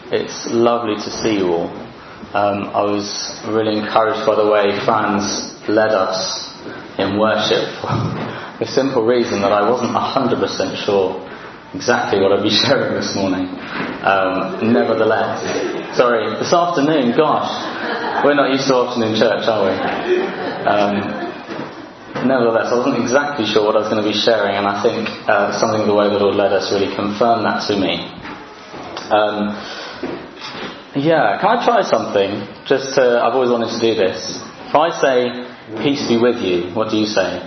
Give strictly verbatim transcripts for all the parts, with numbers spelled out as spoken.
It's lovely to see you all. Um, I was really encouraged by the way Franz led us in worship for the simple reason that I wasn't one hundred percent sure exactly what I'd be sharing this morning. Um, nevertheless, sorry, this afternoon, gosh, we're not used to afternoon church, are we? Um, Nevertheless, I wasn't exactly sure what I was going to be sharing, and I think uh, something of the way the Lord led us really confirmed that to me. Um, yeah, can I try something? Just to, I've always wanted to do this. If I say, peace be with you, what do you say?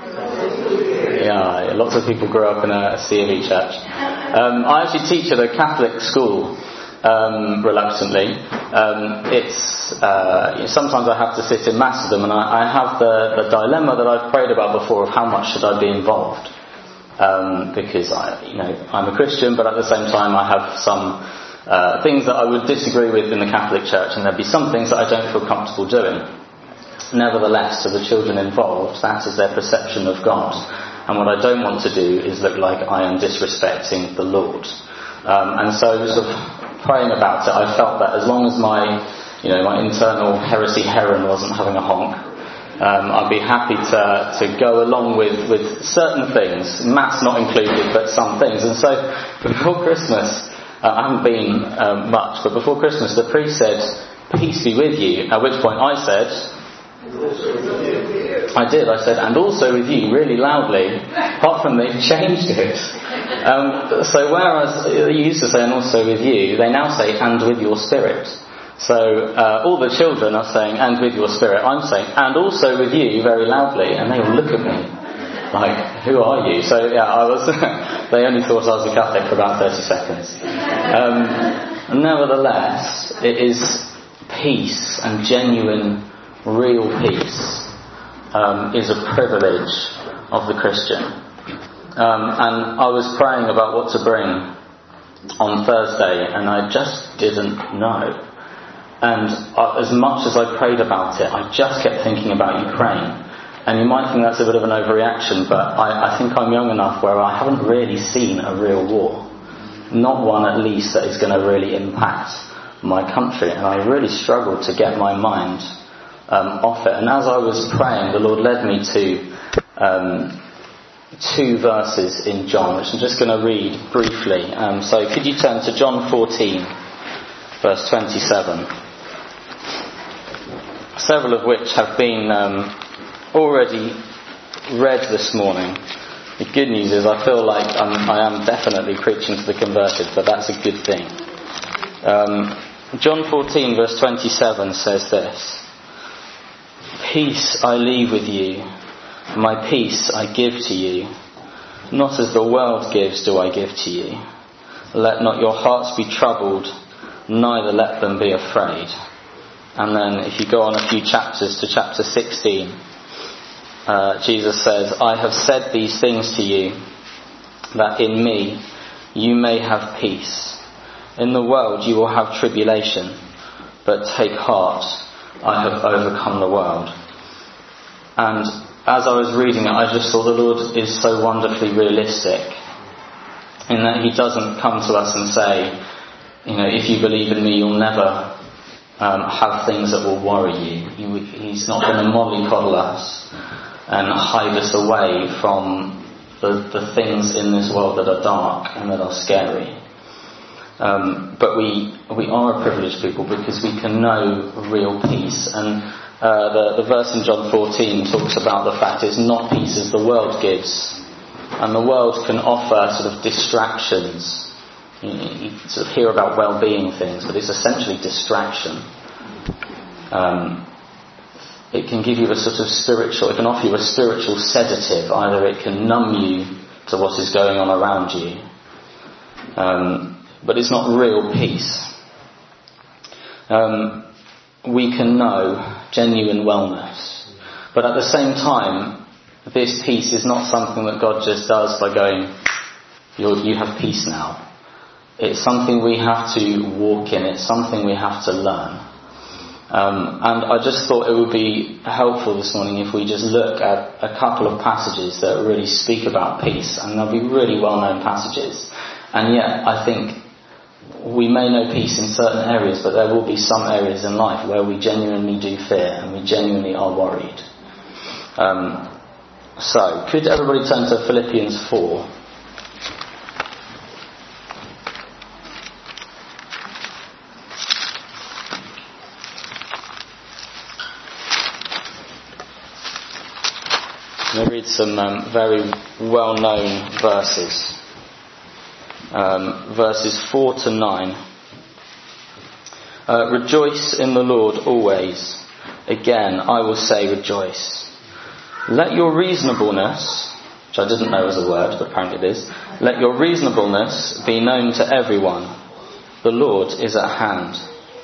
Yeah, lots of people grew up in a C of E church. Um, I actually teach at a Catholic school. Um, reluctantly, um, it's uh, sometimes I have to sit in mass with them, and I, I have the, the dilemma that I've prayed about before of how much should I be involved, um, because I, you know, I'm a Christian, but at the same time I have some uh, things that I would disagree with in the Catholic Church, and there'd be some things that I don't feel comfortable doing. Nevertheless, to the children involved, that is their perception of God, and what I don't want to do is look like I am disrespecting the Lord. Um, and so, sort of praying about it, I felt that as long as my, you know, my internal heresy heron wasn't having a honk, um, I'd be happy to to go along with, with certain things, mass not included, but some things. And so, before Christmas, uh, I haven't been um, much, but before Christmas, the priest said, "Peace be with you." At which point I said, I did. I said, "And also with you," really loudly. Apart from they've changed it. Um, so whereas they used to say, "and also with you," they now say, "and with your spirit." So uh, all the children are saying, "and with your spirit." I'm saying, "and also with you," very loudly, and they all look at me like, "Who are you?" So yeah, I was. They only thought I was a Catholic for about thirty seconds. Um, nevertheless, it is peace and genuine, real peace. Um, is a privilege of the Christian. Um, and I was praying about what to bring on Thursday, and I just didn't know. And uh, as much as I prayed about it, I just kept thinking about Ukraine. And you might think that's a bit of an overreaction, but I, I think I'm young enough where I haven't really seen a real war. Not one, at least, that is going to really impact my country. And I really struggled to get my mind Um, off it. And as I was praying, the Lord led me to um, two verses in John, which I'm just going to read briefly. Um, so could you turn to John fourteen, verse twenty-seven, several of which have been um, already read this morning. The good news is I feel like I'm, I am definitely preaching to the converted, but that's a good thing. Um, John fourteen, verse twenty-seven says this: "Peace I leave with you, my peace I give to you. Not as the world gives do I give to you. Let not your hearts be troubled, neither let them be afraid." And then if you go on a few chapters to chapter sixteen, uh, Jesus says, "I have said these things to you, that in me you may have peace. In the world you will have tribulation, but take heart, I have overcome the world." And as I was reading it, I just thought the Lord is so wonderfully realistic in that He doesn't come to us and say, you know, if you believe in me, you'll never um, have things that will worry you. He, he's not going to mollycoddle us and hide us away from the, the things in this world that are dark and that are scary. Um, but we we are a privileged people because we can know real peace. And uh, the, the verse in John fourteen talks about the fact it's not peace as the world gives. And the world can offer sort of distractions. You, you sort of hear about well-being things, but it's essentially distraction. Um, it can give you a sort of spiritual, it can offer you a spiritual sedative. Either it can numb you to what is going on around you. Um, but it's not real peace. Um, we can know genuine wellness, but at the same time, this peace is not something that God just does by going, You're, you have peace now. It's something we have to walk in. It's something we have to learn. Um, and I just thought it would be helpful this morning if we just look at a couple of passages that really speak about peace. And they'll be really well-known passages. And yet, I think we may know peace in certain areas, but there will be some areas in life where we genuinely do fear and we genuinely are worried. Um, so, could everybody turn to Philippians four? I'm going to read some um, very well-known verses. Um, verses four to nine. Uh, rejoice in the Lord always. Again, I will say rejoice. Let your reasonableness, which I didn't know was a word, but apparently it is. Let your reasonableness be known to everyone. The Lord is at hand.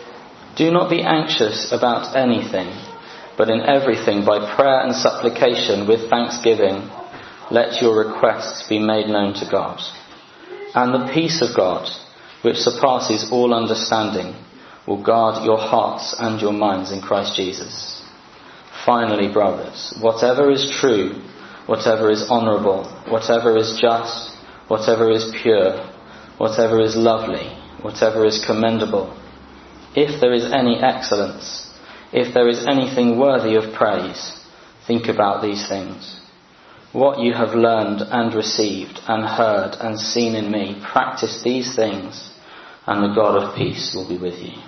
Do not be anxious about anything, but in everything by prayer and supplication with thanksgiving, let your requests be made known to God. And the peace of God, which surpasses all understanding, will guard your hearts and your minds in Christ Jesus. Finally, brothers, whatever is true, whatever is honourable, whatever is just, whatever is pure, whatever is lovely, whatever is commendable, if there is any excellence, if there is anything worthy of praise, think about these things. What you have learned and received and heard and seen in me, practice these things, and the God of peace will be with you.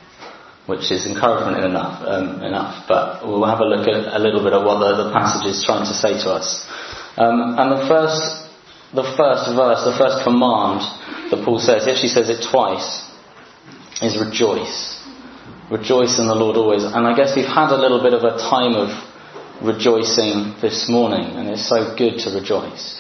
Which is encouragement enough, um, enough. But we'll have a look at a little bit at what the, the passage is trying to say to us. Um, and the first, the first verse, the first command that Paul says, he actually says it twice, is rejoice. Rejoice in the Lord always. And I guess we've had a little bit of a time of rejoicing this morning, and it's so good to rejoice.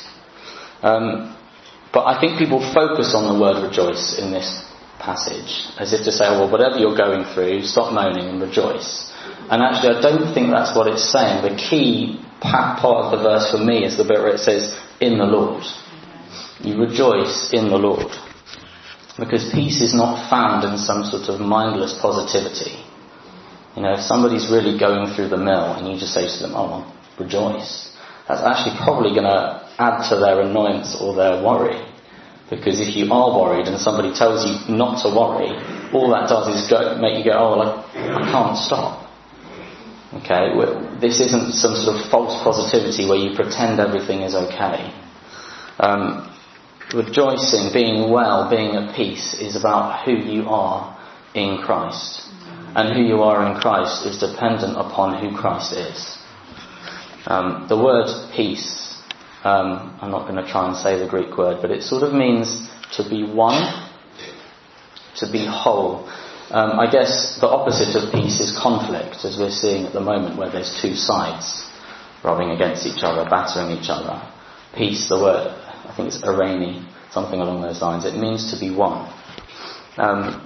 Um, but I think people focus on the word rejoice in this passage, as if to say, well, whatever you're going through, stop moaning and rejoice. And actually, I don't think that's what it's saying. The key part of the verse for me is the bit where it says, in the Lord. You rejoice in the Lord. Because peace is not found in some sort of mindless positivity. You know, if somebody's really going through the mill and you just say to them, oh, well, rejoice, that's actually probably going to add to their annoyance or their worry. Because if you are worried and somebody tells you not to worry, all that does is go, make you go, oh, well, I, I can't stop. Okay, this isn't some sort of false positivity where you pretend everything is okay. Um, rejoicing, being well, being at peace is about who you are in Christ. And who you are in Christ is dependent upon who Christ is. Um, the word peace, um, I'm not going to try and say the Greek word, but it sort of means to be one, to be whole. Um, I guess the opposite of peace is conflict, as we're seeing at the moment, where there's two sides rubbing against each other, battering each other. Peace, the word, I think it's eirene, something along those lines. It means to be one. Um,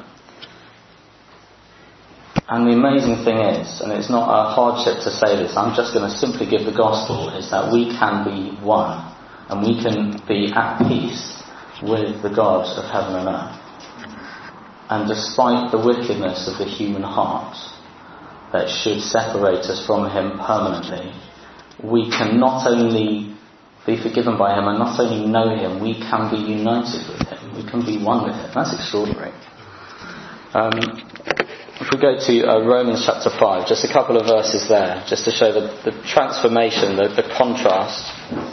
And the amazing thing is, and it's not a hardship to say this, I'm just going to simply give the gospel, is that we can be one. And we can be at peace with the God of heaven and earth. And despite the wickedness of the human heart that should separate us from Him permanently, we can not only be forgiven by Him and not only know Him, we can be united with Him. We can be one with Him. That's extraordinary. Um, If we go to uh, Romans chapter five, just a couple of verses there, just to show the, the transformation, the, the contrast.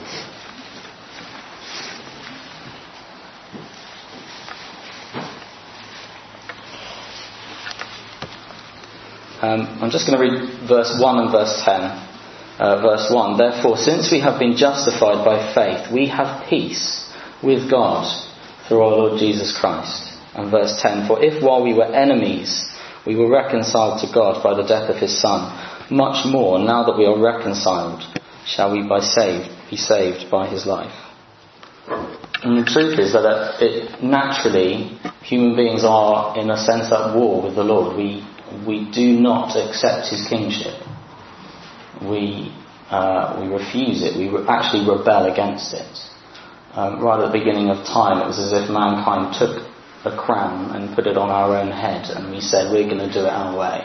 Um, I'm just going to read verse one and verse ten. Uh, verse one, therefore, since we have been justified by faith, we have peace with God through our Lord Jesus Christ. And verse ten, for if while we were enemies, we were reconciled to God by the death of His Son, much more, now that we are reconciled, shall we by saved, be saved by His life. And the truth is that it, naturally, human beings are, in a sense, at war with the Lord. We we do not accept His kingship. We uh, we refuse it. We re- actually rebel against it. Um, right at the beginning of time, it was as if mankind took a crown and put it on our own head, and we said we're going to do it our way.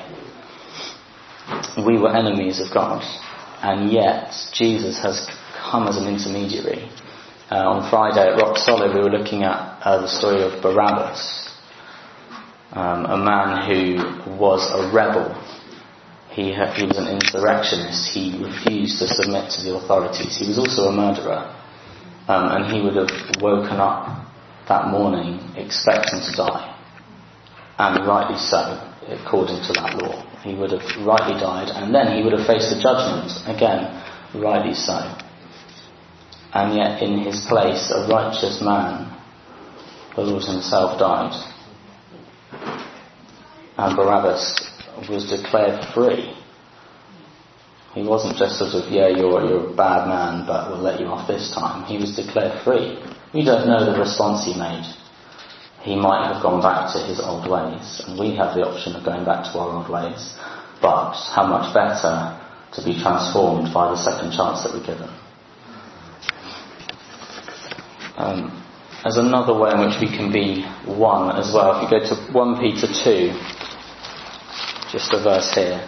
We were enemies of God, and yet Jesus has come as an intermediary. Uh, on Friday at Rock Solid we were looking at uh, the story of Barabbas, um, a man who was a rebel. He, had, he was an insurrectionist. He refused to submit to the authorities. He was also a murderer. Um, and he would have woken up that morning expecting to die. And rightly so, according to that law. He would have rightly died, and then he would have faced the judgment. Again, rightly so. And yet in his place, a righteous man, the Lord himself, died. And Barabbas was declared free. He wasn't just sort of, yeah, you're, you're a bad man, but we'll let you off this time. He was declared free. We don't know the response he made. He might have gone back to his old ways, and we have the option of going back to our old ways. But how much better to be transformed by the second chance that we're given. Um, there's another way in which we can be one as well. If you go to First Peter two, just a verse here.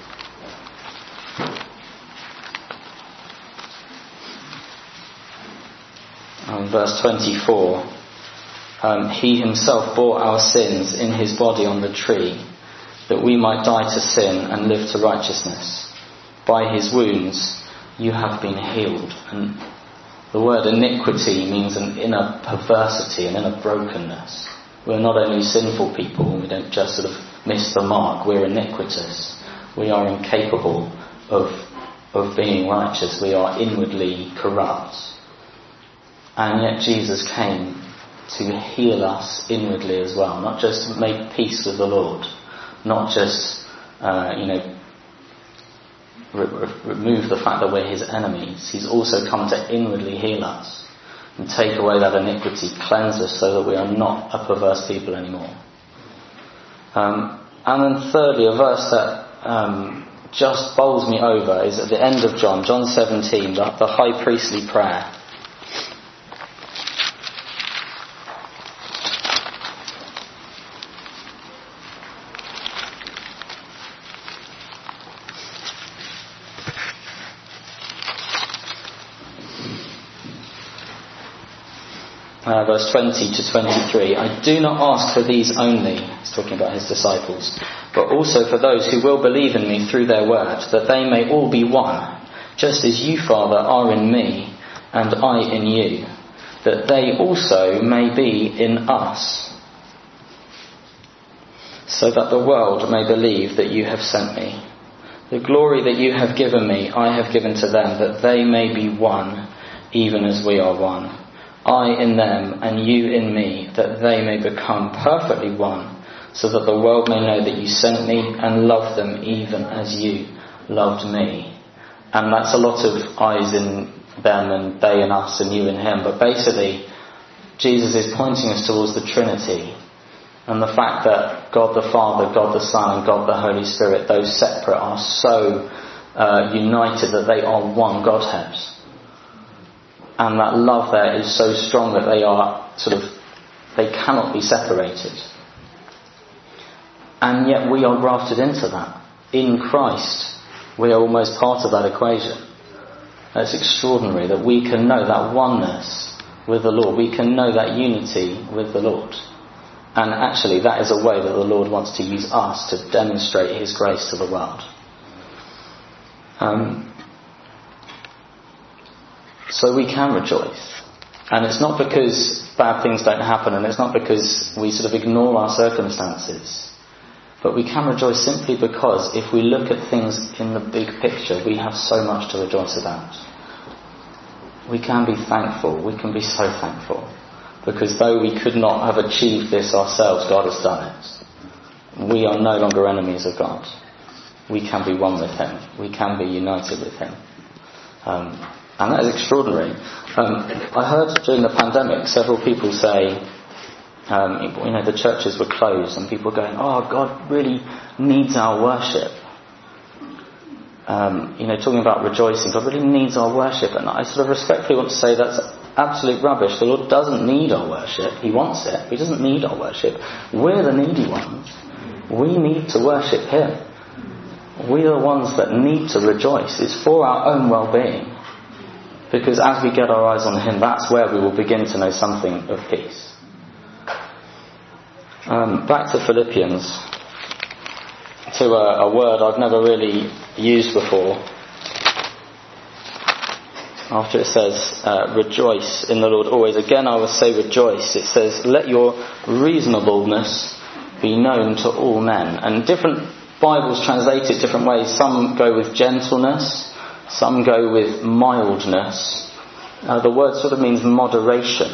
Um, verse twenty-four. Um, he himself bore our sins in his body on the tree, that we might die to sin and live to righteousness. By his wounds you have been healed. And the word iniquity means an inner perversity, an inner brokenness. We're not only sinful people, we don't just sort of miss the mark, we're iniquitous. We are incapable of, of being righteous. We are inwardly corrupt. And yet Jesus came to heal us inwardly as well, not just to make peace with the Lord, not just, uh, you know, re- re- remove the fact that we're his enemies. He's also come to inwardly heal us and take away that iniquity, cleanse us so that we are not a perverse people anymore. Um, and then thirdly, a verse that um, just bowls me over is at the end of John, John seventeen, the, the high priestly prayer. Uh, verse twenty to twenty-three. I do not ask for these only, he's talking about his disciples, but also for those who will believe in me through their word, that they may all be one, just as you, Father, are in me, and I in you, that they also may be in us, so that the world may believe that you have sent me. The glory that you have given me, I have given to them, that they may be one, even as we are one. I in them and you in me, that they may become perfectly one, so that the world may know that you sent me and loved them even as you loved me. And that's a lot of eyes in them and they in us and you in him. But basically, Jesus is pointing us towards the Trinity and the fact that God the Father, God the Son and God the Holy Spirit, those separate, are so uh, united that they are one Godhead. And that love there is so strong that they are sort of, they cannot be separated. And yet we are grafted into that. In Christ, we are almost part of that equation. It's extraordinary that we can know that oneness with the Lord. We can know that unity with the Lord. And actually that is a way that the Lord wants to use us to demonstrate his grace to the world. Um, So we can rejoice. And it's not because bad things don't happen, and it's not because we sort of ignore our circumstances. But we can rejoice simply because if we look at things in the big picture, we have so much to rejoice about. We can be thankful. We can be so thankful. Because though we could not have achieved this ourselves, God has done it. We are no longer enemies of God. We can be one with him. We can be united with him. Um, And that is extraordinary. Um, I heard during the pandemic several people say, um, you know, the churches were closed and people were going, oh, God really needs our worship. Um, you know, talking about rejoicing, God really needs our worship. And I sort of respectfully want to say that's absolute rubbish. The Lord doesn't need our worship. He wants it. He doesn't need our worship. We're the needy ones. We need to worship him. We are the ones that need to rejoice. It's for our own well-being. Because as we get our eyes on him, that's where we will begin to know something of peace. Um, back to Philippians, to a, a word I've never really used before. After it says, uh, rejoice in the Lord always. Again, I will say rejoice. It says, let your reasonableness be known to all men. And different Bibles translate it different ways. Some go with gentleness. Some go with mildness. Uh, the word sort of means moderation.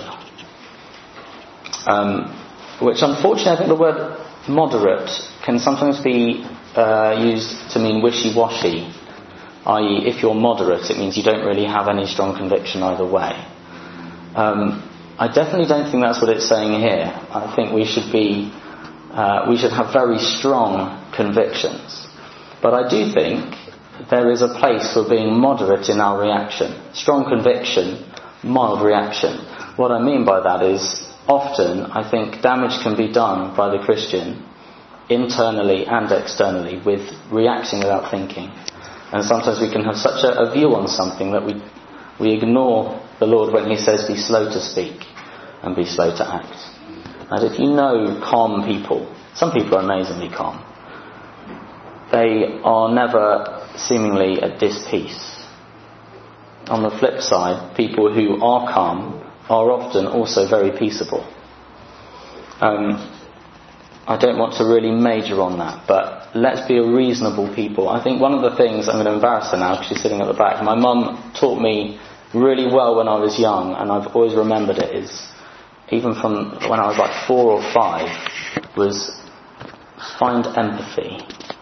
Um, which unfortunately I think the word moderate can sometimes be uh, used to mean wishy-washy. that is, if you're moderate, it means you don't really have any strong conviction either way. Um, I definitely don't think that's what it's saying here. I think we should be, uh, we should have very strong convictions. But I do think there is a place for being moderate in our reaction. Strong conviction, mild reaction. What I mean by that is, often I think damage can be done by the Christian, internally and externally, with reacting without thinking. And sometimes we can have such a, a view on something that we we ignore the Lord when he says be slow to speak and be slow to act. And if you know calm people, some people are amazingly calm. They are never seemingly at dis-peace. On the flip side, people who are calm are often also very peaceable. Um, I don't want to really major on that, but let's be a reasonable people. I think one of the things, I'm going to embarrass her now because she's sitting at the back, my mum taught me really well when I was young, and I've always remembered it, is even from when I was like four or five, was find empathy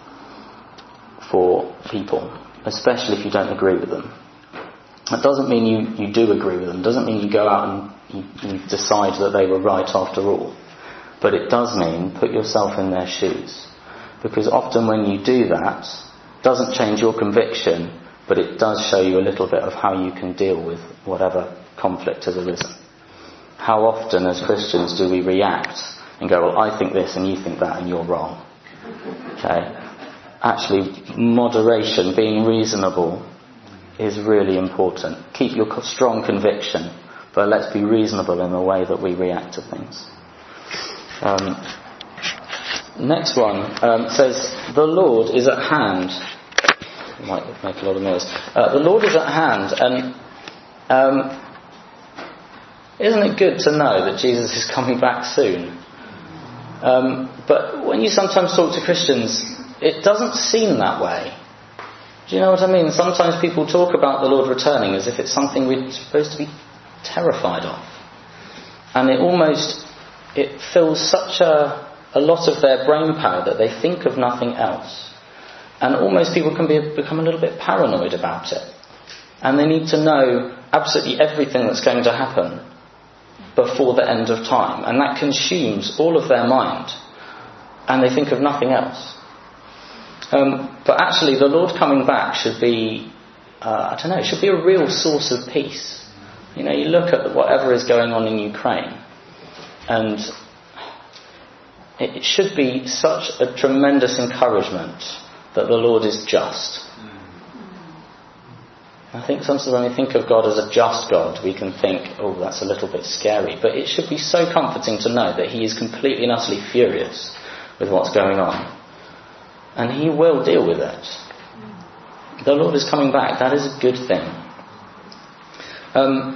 for people, especially if you don't agree with them. That doesn't mean you, you do agree with them. It doesn't mean you go out and you, you decide that they were right after all. But it does mean put yourself in their shoes. Because often when you do that, it doesn't change your conviction, but it does show you a little bit of how you can deal with whatever conflict has arisen. How often as Christians do we react and go, well, I think this and you think that and you're wrong. Okay? Actually, moderation, being reasonable, is really important. Keep your strong conviction, but let's be reasonable in the way that we react to things. Um, next one um, says, the Lord is at hand. It might make a lot of noise. Uh, the Lord is at hand, and um, isn't it good to know that Jesus is coming back soon? Um, but when you sometimes talk to Christians, it doesn't seem that way. Do you know what I mean? Sometimes people talk about the Lord returning as if it's something we're supposed to be terrified of. And it almost, it fills such a, a lot of their brain power that they think of nothing else. And almost people can be, become a little bit paranoid about it. And they need to know absolutely everything that's going to happen before the end of time. And that consumes all of their mind. And they think of nothing else. Um, but actually the Lord coming back should be, uh, I don't know, it should be a real source of peace. You know, you look at whatever is going on in Ukraine, and it should be such a tremendous encouragement that the Lord is just. I think sometimes when we think of God as a just God, we can think, oh, that's a little bit scary. But it should be so comforting to know that he is completely and utterly furious with what's going on. And he will deal with it. The Lord is coming back. That is a good thing. Um,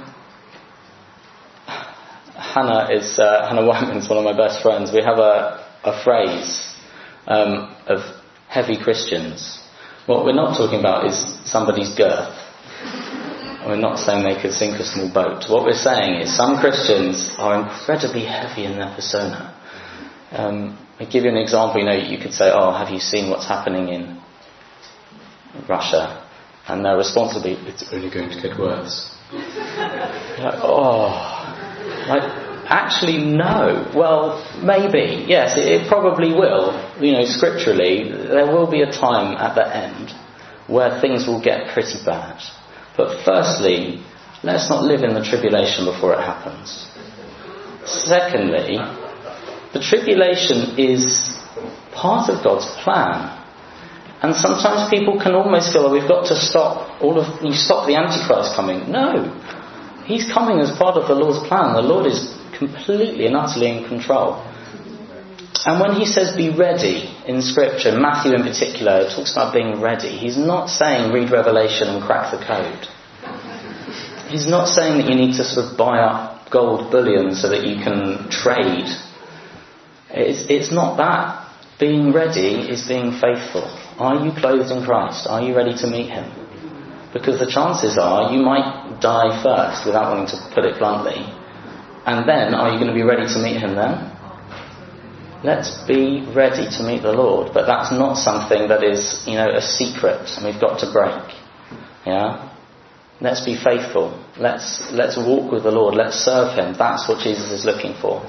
Hannah is uh, Hannah Whiteman's one of my best friends. We have a, a phrase um, of heavy Christians. What we're not talking about is somebody's girth. We're not saying they could sink a small boat. What we're saying is some Christians are incredibly heavy in their persona. Um, I'll give you an example. You know, you could say, oh, have you seen what's happening in Russia? And their response would be, it's only going to get worse. Like, oh, like, actually, no. Well, maybe. Yes, it, it probably will. You know, scripturally, there will be a time at the end where things will get pretty bad. But firstly, let's not live in the tribulation before it happens. Secondly, the tribulation is part of God's plan. And sometimes people can almost feel, oh, we've got to stop all of you stop the Antichrist coming. No. He's coming as part of the Lord's plan. The Lord is completely and utterly in control. And when he says be ready in Scripture, Matthew in particular, it talks about being ready. He's not saying read Revelation and crack the code. He's not saying that you need to sort of buy up gold bullion so that you can trade. It's, it's not that. Being ready is being faithful. Are you clothed in Christ? Are you ready to meet him? Because the chances are you might die first, without wanting to put it bluntly. And then, are you going to be ready to meet him then? Let's be ready to meet the Lord. But that's not something that is, you know, a secret and we've got to break. Yeah? Let's be faithful. Let's, let's walk with the Lord. Let's serve him. That's what Jesus is looking for.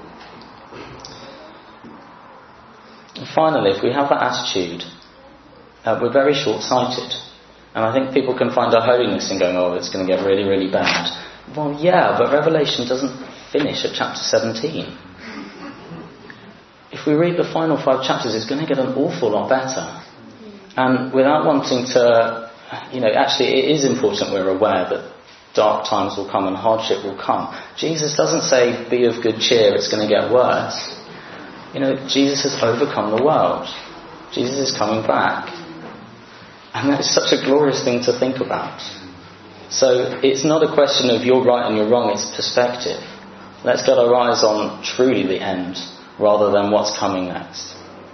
And finally, if we have that attitude, uh, we're very short-sighted. And I think people can find our holiness in going, oh, it's going to get really, really bad. Well, yeah, but Revelation doesn't finish at chapter seventeen. If we read the final five chapters, it's going to get an awful lot better. And without wanting to, you know, actually it is important we're aware that dark times will come and hardship will come. Jesus doesn't say, be of good cheer, it's going to get worse. You know, Jesus has overcome the world. Jesus is coming back. And that is such a glorious thing to think about. So it's not a question of you're right and you're wrong, it's perspective. Let's get our eyes on truly the end rather than what's coming next.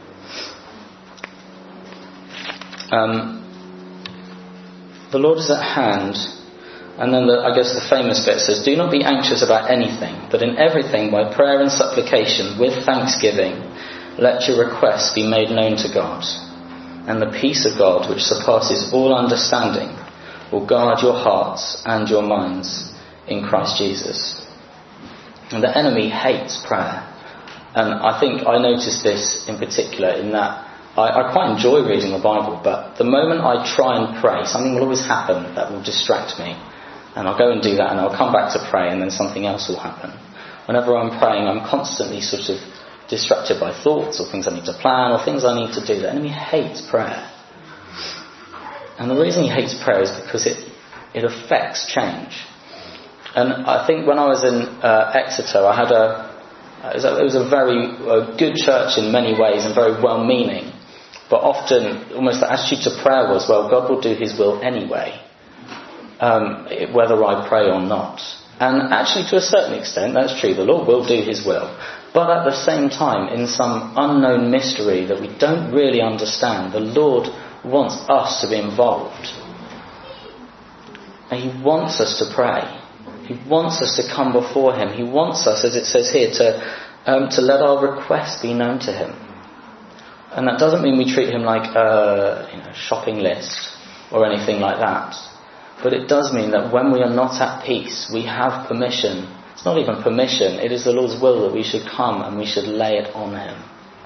Um, the Lord is at hand. And then the, I guess the famous bit says, do not be anxious about anything, but in everything by prayer and supplication with thanksgiving let your requests be made known to God. And the peace of God, which surpasses all understanding, will guard your hearts and your minds in Christ Jesus. And the enemy hates prayer. And I think I noticed this in particular in that I, I quite enjoy reading the Bible, but the moment I try and pray, something will always happen that will distract me. And I'll go and do that and I'll come back to pray and then something else will happen. Whenever I'm praying, I'm constantly sort of distracted by thoughts or things I need to plan or things I need to do. The enemy hates prayer. And the reason he hates prayer is because it, it affects change. And I think when I was in uh, Exeter, I had a, it was a, it was a very a good church in many ways and very well-meaning. But often, almost the attitude to prayer was, well, God will do his will anyway. Um, whether I pray or not. And actually to a certain extent that's true, the Lord will do his will, but at the same time in some unknown mystery that we don't really understand, the Lord wants us to be involved and he wants us to pray, he wants us to come before him, he wants us, as it says here, to um, to let our requests be known to him. And that doesn't mean we treat him like a you know, shopping list or anything like that. But it does mean that when we are not at peace, we have permission. It's not even permission. It is the Lord's will that we should come and we should lay it on him.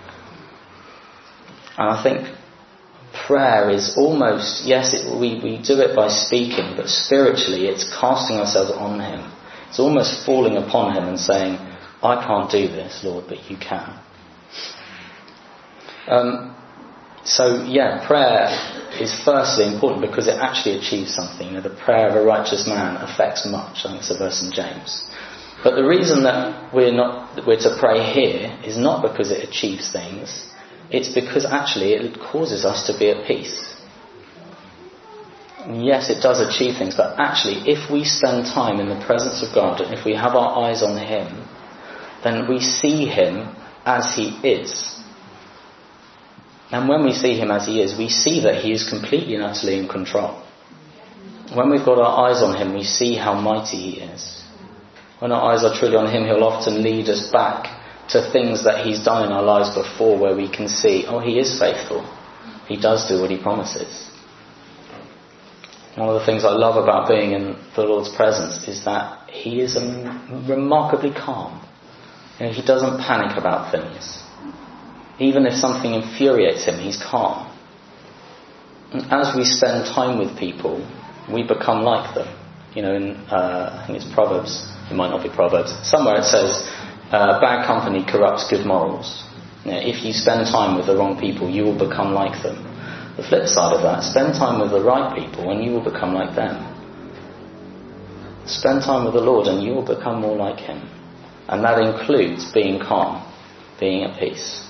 And I think prayer is almost, yes, it, we, we do it by speaking, but spiritually it's casting ourselves on him. It's almost falling upon him and saying, I can't do this, Lord, but you can. Um, so, yeah, prayer is firstly important because it actually achieves something. You know, the prayer of a righteous man affects much. I think it's a verse in James. But the reason that we're not that we're to pray here is not because it achieves things. It's because actually it causes us to be at peace. And yes, it does achieve things, but actually if we spend time in the presence of God and if we have our eyes on him, then we see him as he is. And when we see him as he is, we see that he is completely and utterly in control. When we've got our eyes on him, we see how mighty he is. When our eyes are truly on him, he'll often lead us back to things that he's done in our lives before where we can see, oh, he is faithful. He does do what he promises. One of the things I love about being in the Lord's presence is that he is um, remarkably calm. You know, he doesn't panic about things. Even if something infuriates him, he's calm. And as we spend time with people, we become like them. You know, in uh, I think it's Proverbs. It might not be Proverbs. Somewhere it says, uh, bad company corrupts good morals. You know, if you spend time with the wrong people, you will become like them. The flip side of that, spend time with the right people and you will become like them. Spend time with the Lord and you will become more like him. And that includes being calm. being at peace.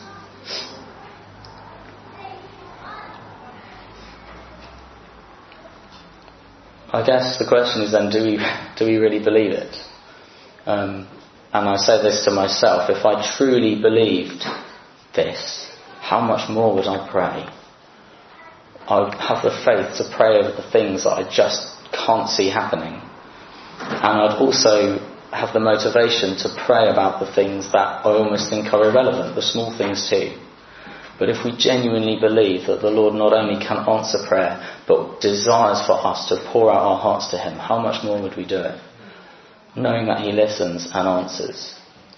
I guess the question is then, do we do we really believe it? Um, and I say this to myself, if I truly believed this, how much more would I pray? I would have the faith to pray over the things that I just can't see happening. And I'd also have the motivation to pray about the things that I almost think are irrelevant, the small things too. But if we genuinely believe that the Lord not only can answer prayer, but desires for us to pour out our hearts to Him, how much more would we do it? Knowing that He listens and answers.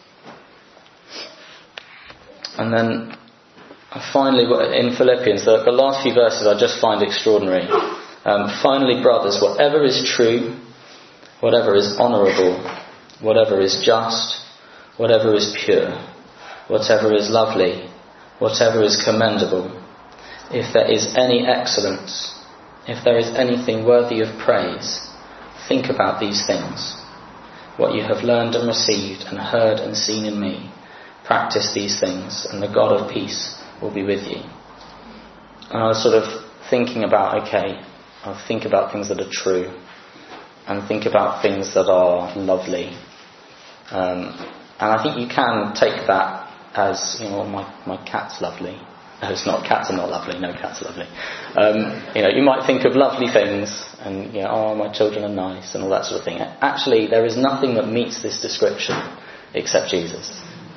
And then finally, in Philippians, the, the last few verses I just find extraordinary. Um, finally, brothers, whatever is true, whatever is honourable, whatever is just, whatever is pure, whatever is lovely, whatever is commendable, if there is any excellence, if there is anything worthy of praise, think about these things. What you have learned and received and heard and seen in me, practice these things, and the God of peace will be with you. And I was sort of thinking about, okay, I'll think about things that are true, and think about things that are lovely. Um, and I think you can take that as, you know, my, my cat's lovely. No, it's not, cats are not lovely, no, cats are lovely. Um, you know, you might think of lovely things, and, you know, oh, my children are nice, and all that sort of thing. Actually, there is nothing that meets this description except Jesus.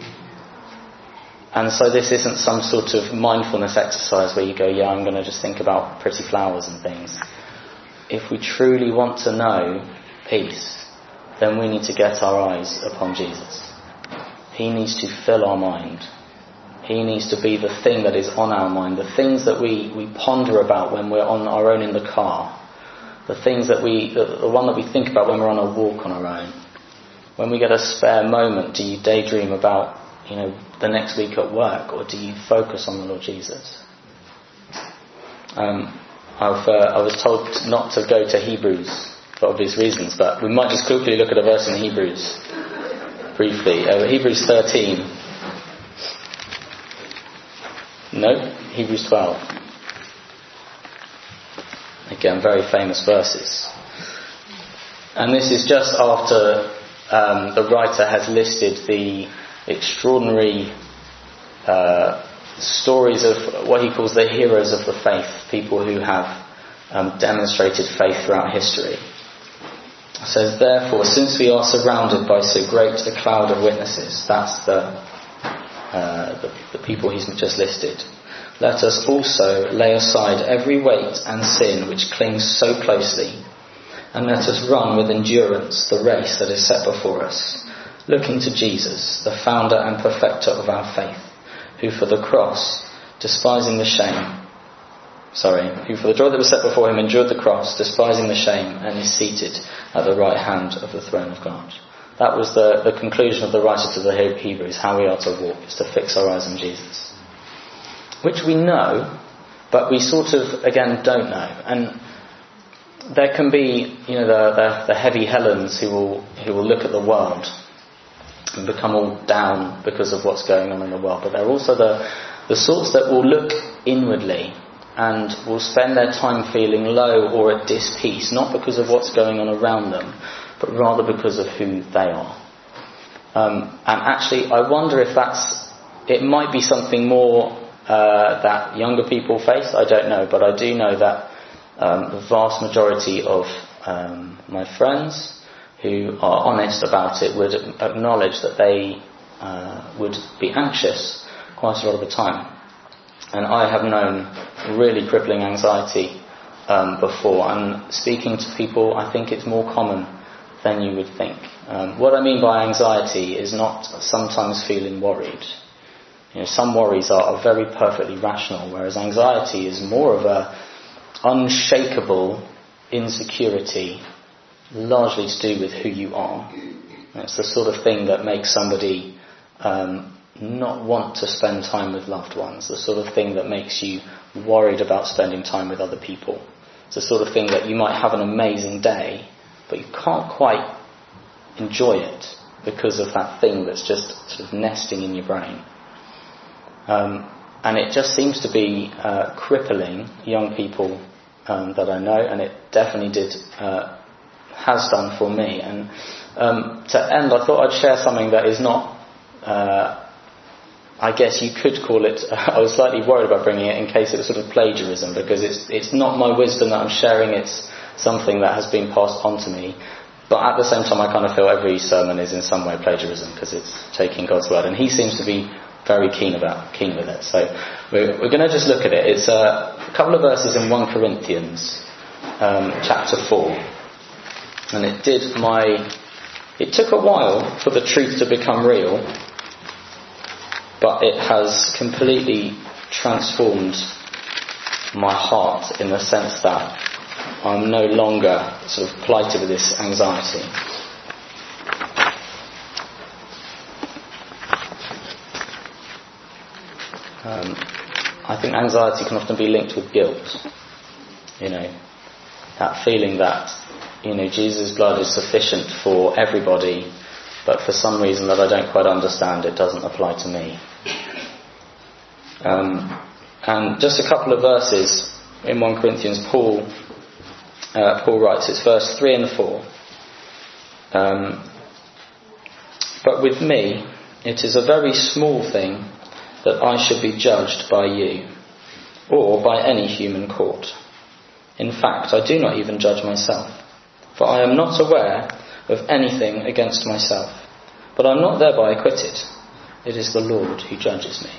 And so this isn't some sort of mindfulness exercise where you go, yeah, I'm going to just think about pretty flowers and things. If we truly want to know peace, then we need to get our eyes upon Jesus. He needs to fill our mind. He needs to be the thing that is on our mind, the things that we, we ponder about when we're on our own in the car, the things that we, the, the one that we think about when we're on a walk on our own. When we get a spare moment, do you daydream about, you know, the next week at work, or do you focus on the Lord Jesus? Um, I've, uh, I was told not to go to Hebrews for obvious reasons, but we might just quickly look at a verse in Hebrews briefly. Uh, Hebrews thirteen. No, Hebrews twelve. Again, very famous verses. And this is just after um, the writer has listed the extraordinary uh, stories of what he calls the heroes of the faith, people who have um, demonstrated faith throughout history. It says, therefore, since we are surrounded by so great a cloud of witnesses, that's the, uh, the, the people he's just listed, let us also lay aside every weight and sin which clings so closely, and let us run with endurance the race that is set before us, looking to Jesus, the founder and perfecter of our faith, who for the cross, despising the shame, sorry, who for the joy that was set before him endured the cross, despising the shame, and is seated at the right hand of the throne of God. That was the, the conclusion of the writer to the Hebrews, how we are to walk, is to fix our eyes on Jesus. Which we know, but we sort of, again, don't know. And there can be, you know, the, the, the heavy Helens who will, who will look at the world and become all down because of what's going on in the world. But there are also the, the sorts that will look inwardly and will spend their time feeling low or at dis-peace, not because of what's going on around them, but rather because of who they are. Um, and actually, I wonder if that's, it might be something more uh, that younger people face, I don't know, but I do know that um, the vast majority of um, my friends who are honest about it would acknowledge that they uh, would be anxious quite a lot of the time. And I have known really crippling anxiety um, before, and speaking to people, I think it's more common than you would think. Um, what I mean by anxiety is not sometimes feeling worried. You know, some worries are, are very perfectly rational, whereas anxiety is more of a unshakable insecurity, largely to do with who you are. And it's the sort of thing that makes somebody um, not want to spend time with loved ones, the sort of thing that makes you worried about spending time with other people. It's the sort of thing that you might have an amazing day, but you can't quite enjoy it because of that thing that's just sort of nesting in your brain. Um, and it just seems to be uh, crippling young people um, that I know, and it definitely did, uh, has done for me. And um, to end, I thought I'd share something that is not, uh, I guess you could call it, I was slightly worried about bringing it in case it was sort of plagiarism, because it's it's not my wisdom that I'm sharing, it's something that has been passed on to me. But at the same time, I kind of feel every sermon is in some way plagiarism, because it's taking God's word, and he seems to be very keen about keen with it. So we're, we're going to just look at it. It's a, a couple of verses in First Corinthians um, chapter four, and it did my it took a while for the truth to become real, but it has completely transformed my heart in the sense that I'm no longer sort of plighted with this anxiety. Um, I think anxiety can often be linked with guilt. You know, that feeling that, you know, Jesus' blood is sufficient for everybody, but for some reason that I don't quite understand, it doesn't apply to me. Um, and just a couple of verses in First Corinthians, Paul uh, Paul writes, it's verse three and four. Um, but with me, it is a very small thing that I should be judged by you, or by any human court. In fact, I do not even judge myself, for I am not aware of anything against myself, but I am not thereby acquitted. It is the Lord who judges me.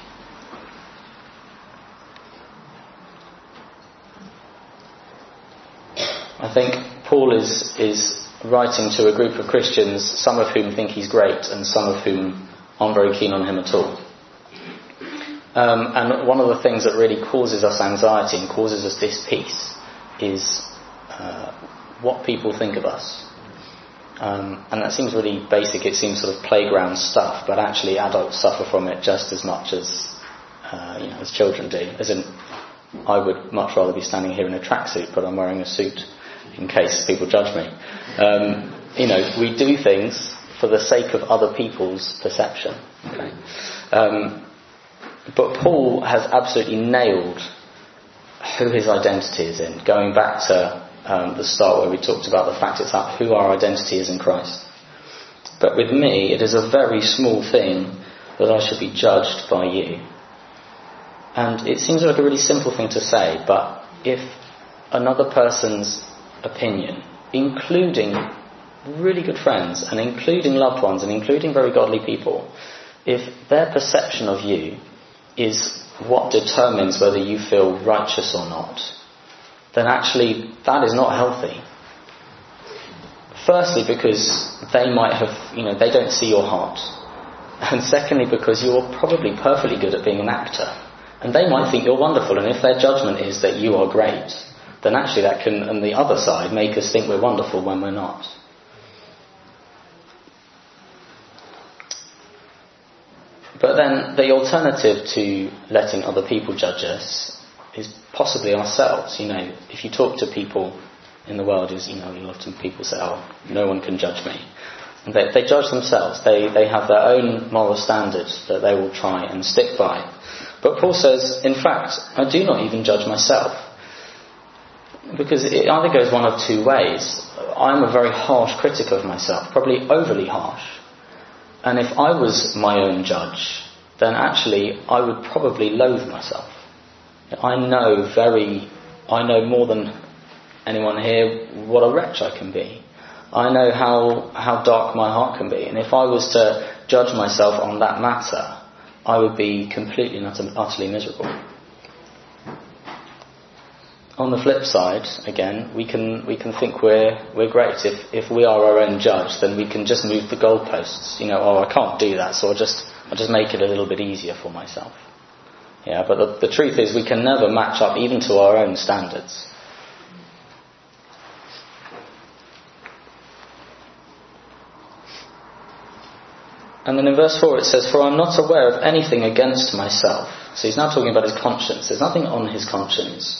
I think Paul is is writing to a group of Christians, some of whom think he's great and some of whom aren't very keen on him at all. Um, and one of the things that really causes us anxiety and causes us dis-peace is uh, what people think of us. Um, and that seems really basic, it seems sort of playground stuff, but actually adults suffer from it just as much as uh, you know, as children do. As in, I would much rather be standing here in a tracksuit, but I'm wearing a suit in case people judge me. Um, you know, we do things for the sake of other people's perception. Okay? Um, but Paul has absolutely nailed who his identity is in, going back to um, the start where we talked about the fact it's that who our identity is in Christ. But with me, it is a very small thing that I should be judged by you. And it seems like a really simple thing to say, but if another person's opinion, including really good friends and including loved ones and including very godly people, if their perception of you is what determines whether you feel righteous or not, then actually that is not healthy. Firstly, because they might have, you know, they don't see your heart. And secondly, because you're probably perfectly good at being an actor. And they might think you're wonderful, and if their judgment is that you are great, then actually that can, on the other side, make us think we're wonderful when we're not. But then the alternative to letting other people judge us is possibly ourselves. You know, if you talk to people in the world, is you know, a lot of people say, "Oh, no one can judge me." And they, they judge themselves. They they have their own moral standards that they will try and stick by. But Paul says, in fact, I do not even judge myself, because it either goes one of two ways. I'm a very harsh critic of myself, probably overly harsh. And if I was my own judge, then actually I would probably loathe myself. I know very, I know more than anyone here what a wretch I can be. I know how, how dark my heart can be. And if I was to judge myself on that matter, I would be completely and utterly miserable. On the flip side, again, we can we can think we're we're great. If if we are our own judge, then we can just move the goalposts. You know, oh, I can't do that, so I'll just I'll just make it a little bit easier for myself. Yeah, but the, the truth is, we can never match up even to our own standards. And then in verse four it says, "For I am not aware of anything against myself." So he's now talking about his conscience. There's nothing on his conscience.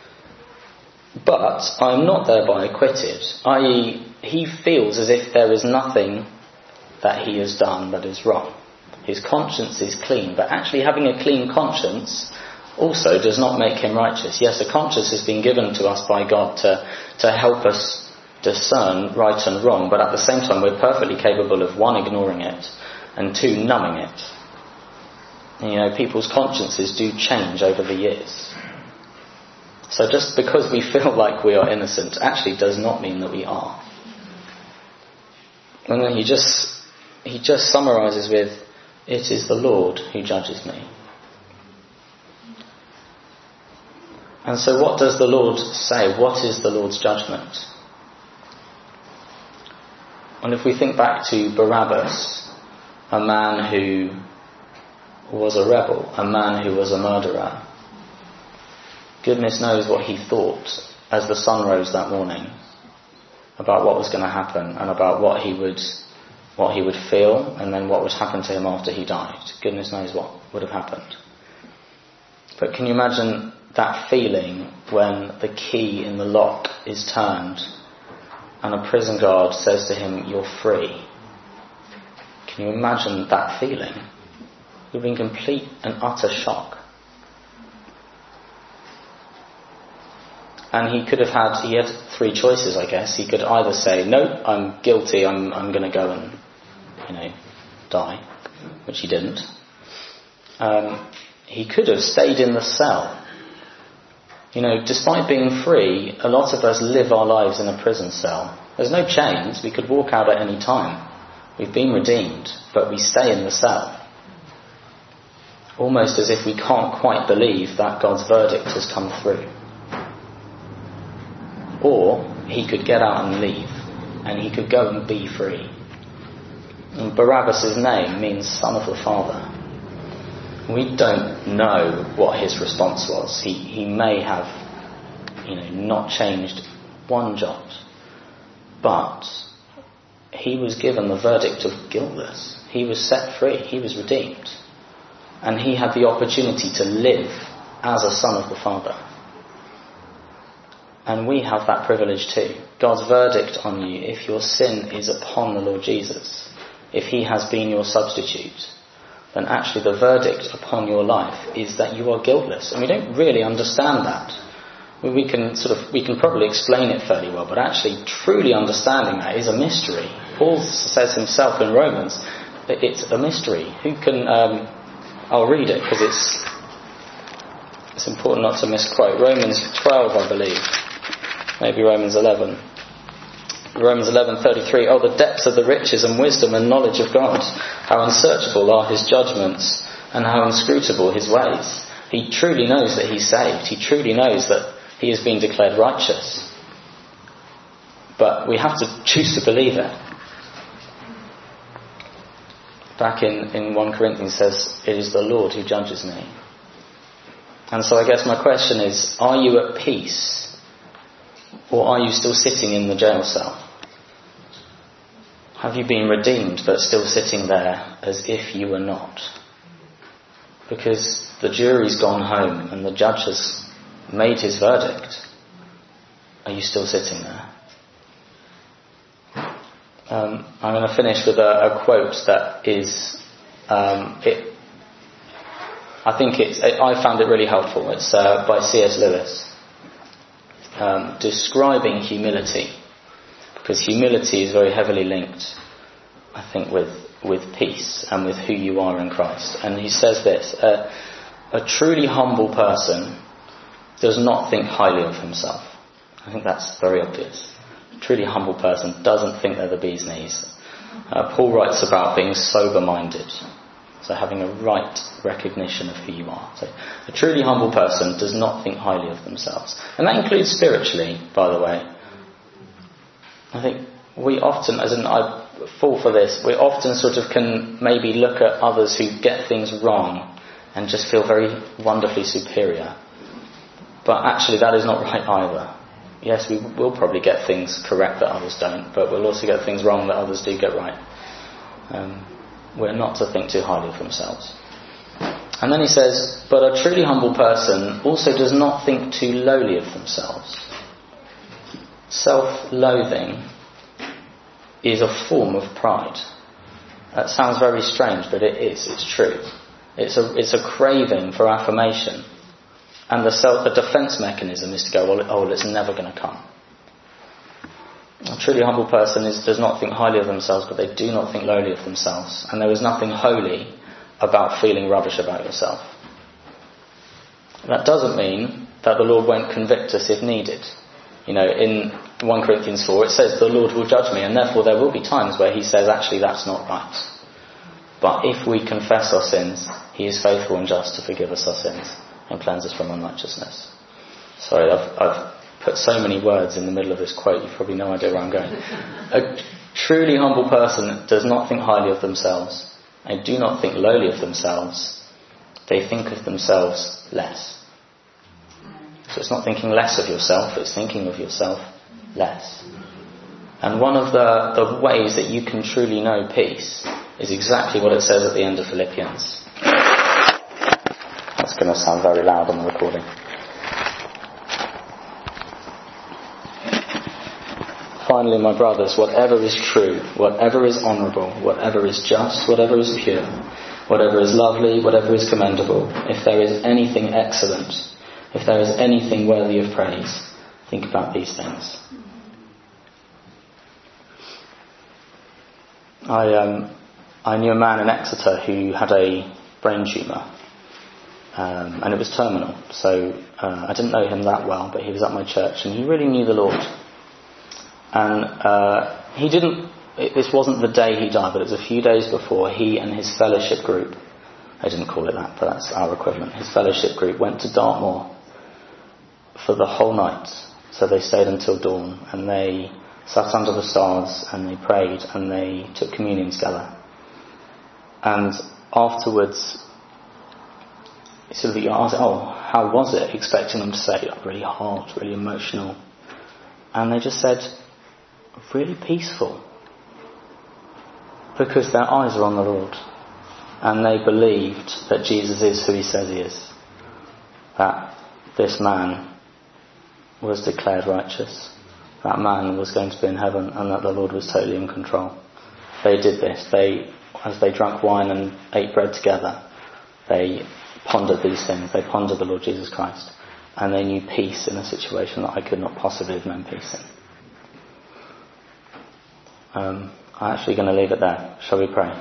"But I am not thereby acquitted," that is, he feels as if there is nothing that he has done that is wrong. His conscience is clean, but actually having a clean conscience also does not make him righteous. Yes, a conscience has been given to us by God to, to help us discern right and wrong, but at the same time we're perfectly capable of, one, ignoring it, and two, numbing it. And, you know, people's consciences do change over the years. So just because we feel like we are innocent actually does not mean that we are. And then he just he just summarises with, "It is the Lord who judges me." And so what does the Lord say? What is the Lord's judgment? And if we think back to Barabbas, a man who was a rebel, a man who was a murderer, goodness knows what he thought as the sun rose that morning about what was going to happen and about what he would what he would feel and then what would happen to him after he died. Goodness knows what would have happened. But can you imagine that feeling when the key in the lock is turned and a prison guard says to him, "You're free"? Can you imagine that feeling? It would be in complete and utter shock. And he could have had, he had three choices, I guess. He could either say, "No, I'm guilty, I'm I'm going to go and, you know, die," which he didn't. Um, he could have stayed in the cell. You know, despite being free, a lot of us live our lives in a prison cell. There's no chains, we could walk out at any time. We've been redeemed, but we stay in the cell. Almost as if we can't quite believe that God's verdict has come through. Or he could get out and leave, and he could go and be free. And Barabbas' name means son of the Father. We don't know what his response was. He he may have, you know, not changed one jot, but he was given the verdict of guiltless. He was set free. He was redeemed, and he had the opportunity to live as a son of the Father. And we have that privilege too. God's verdict on you, if your sin is upon the Lord Jesus, if he has been your substitute, then actually the verdict upon your life is that you are guiltless. And we don't really understand that. We can sort of, we can probably explain it fairly well, but actually truly understanding that is a mystery. Paul says himself in Romans that it's a mystery. Who can, um, I'll read it because it's, it's important not to misquote. Romans twelve, I believe. Maybe Romans eleven. Romans eleven thirty-three. "Oh, the depths of the riches and wisdom and knowledge of God! How unsearchable are his judgments and how inscrutable his ways." He truly knows that he's saved. He truly knows that he has been declared righteous. But we have to choose to believe it. Back in, in First Corinthians says, "It is the Lord who judges me." And so I guess my question is, are you at peace? Or are you still sitting in the jail cell? Have you been redeemed but still sitting there as if you were not? Because the jury's gone home and the judge has made his verdict. Are you still sitting there? Um, I'm going to finish with a, a quote that is, um, it, I think it's, I found it really helpful. It's uh, by C S Lewis. Um, describing humility, because humility is very heavily linked, I think, with with peace and with who you are in Christ. And he says this: uh, a truly humble person does not think highly of himself. I think that's very obvious. A truly humble person doesn't think they're the bee's knees. Uh, Paul writes about being sober-minded. So having a right recognition of who you are. So a truly humble person does not think highly of themselves. And that includes spiritually, by the way. I think we often, as in I fall for this, we often sort of can maybe look at others who get things wrong and just feel very wonderfully superior. But actually that is not right either. Yes, we will probably get things correct that others don't, but we'll also get things wrong that others do get right. Um, We're not to think too highly of themselves. And then he says, "But a truly humble person also does not think too lowly of themselves." Self-loathing is a form of pride. That sounds very strange, but it is. It's true. It's a, it's a craving for affirmation. And the self, the defence mechanism is to go, well, oh, it's never going to come. A truly humble person is, does not think highly of themselves, but they do not think lowly of themselves. And there is nothing holy about feeling rubbish about yourself. That doesn't mean that the Lord won't convict us if needed. You know, in First Corinthians four, it says the Lord will judge me, and therefore there will be times where he says, actually, that's not right. But if we confess our sins, he is faithful and just to forgive us our sins and cleanse us from unrighteousness. Sorry, I've, I've put so many words in the middle of this quote, you've probably no idea where I'm going. A truly humble person does not think highly of themselves. They do not think lowly of themselves. They think of themselves less. So it's not thinking less of yourself, it's thinking of yourself less. And one of the, the ways that you can truly know peace is exactly what it says at the end of Philippians. That's going to sound very loud on the recording. Finally, my brothers, whatever is true, whatever is honourable, whatever is just, whatever is pure, whatever is lovely, whatever is commendable, if there is anything excellent, if there is anything worthy of praise, think about these things. I um, I knew a man in Exeter who had a brain tumour, um, and it was terminal. So uh, I didn't know him that well, but he was at my church, and he really knew the Lord. And uh, he didn't. It, this wasn't the day he died, but it was a few days before. He and his fellowship group, I didn't call it that, but that's our equivalent. His fellowship group went to Dartmoor for the whole night. So they stayed until dawn, and they sat under the stars, and they prayed, and they took communion together. And afterwards, sort of, I was like, oh, how was it? Expecting them to say, oh, really hard, really emotional. And they just said, really peaceful. Because their eyes are on the Lord. And they believed that Jesus is who he says he is. That this man was declared righteous. That man was going to be in heaven, and that the Lord was totally in control. They did this. They, as they drank wine and ate bread together, they pondered these things. They pondered the Lord Jesus Christ. And they knew peace in a situation that I could not possibly have known peace in. Um, I'm actually going to leave it there. Shall we pray?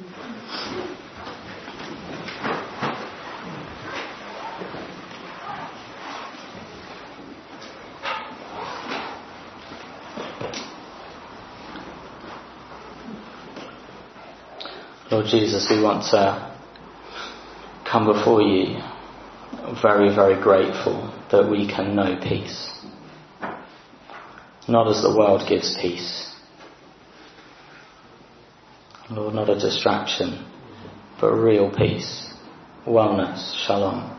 Lord Jesus, we want to come before you very, very grateful that we can know peace. Not as the world gives peace. Lord, not a distraction, but real peace, wellness, shalom.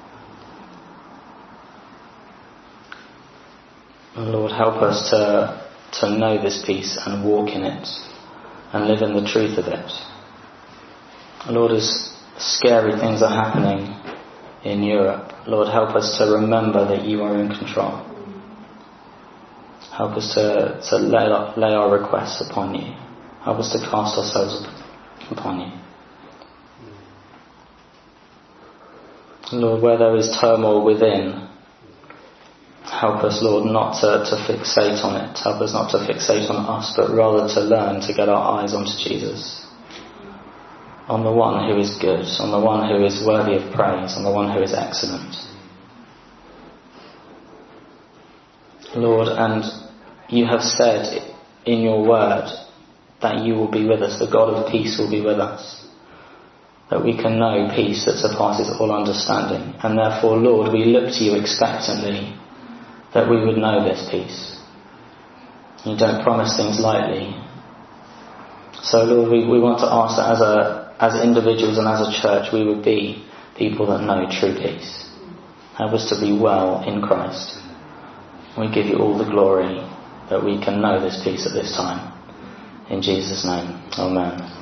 And Lord, help us to, to know this peace and walk in it and live in the truth of it. Lord, as scary things are happening in Europe, Lord, help us to remember that you are in control. Help us to, to lay, lay our requests upon you. Help us to cast ourselves upon you. Lord, where there is turmoil within, help us, Lord, not to, to fixate on it. Help us not to fixate on us, but rather to learn to get our eyes onto Jesus. On the one who is good, on the one who is worthy of praise, on the one who is excellent. Lord, and you have said in your word that you will be with us, the God of peace will be with us, that we can know peace that surpasses all understanding. And therefore, Lord, we look to you expectantly that we would know this peace. You don't promise things lightly. So, Lord, we, we want to ask that as a as individuals and as a church, we would be people that know true peace. Help us to be well in Christ. We give you all the glory that we can know this peace at this time. In Jesus' name, amen.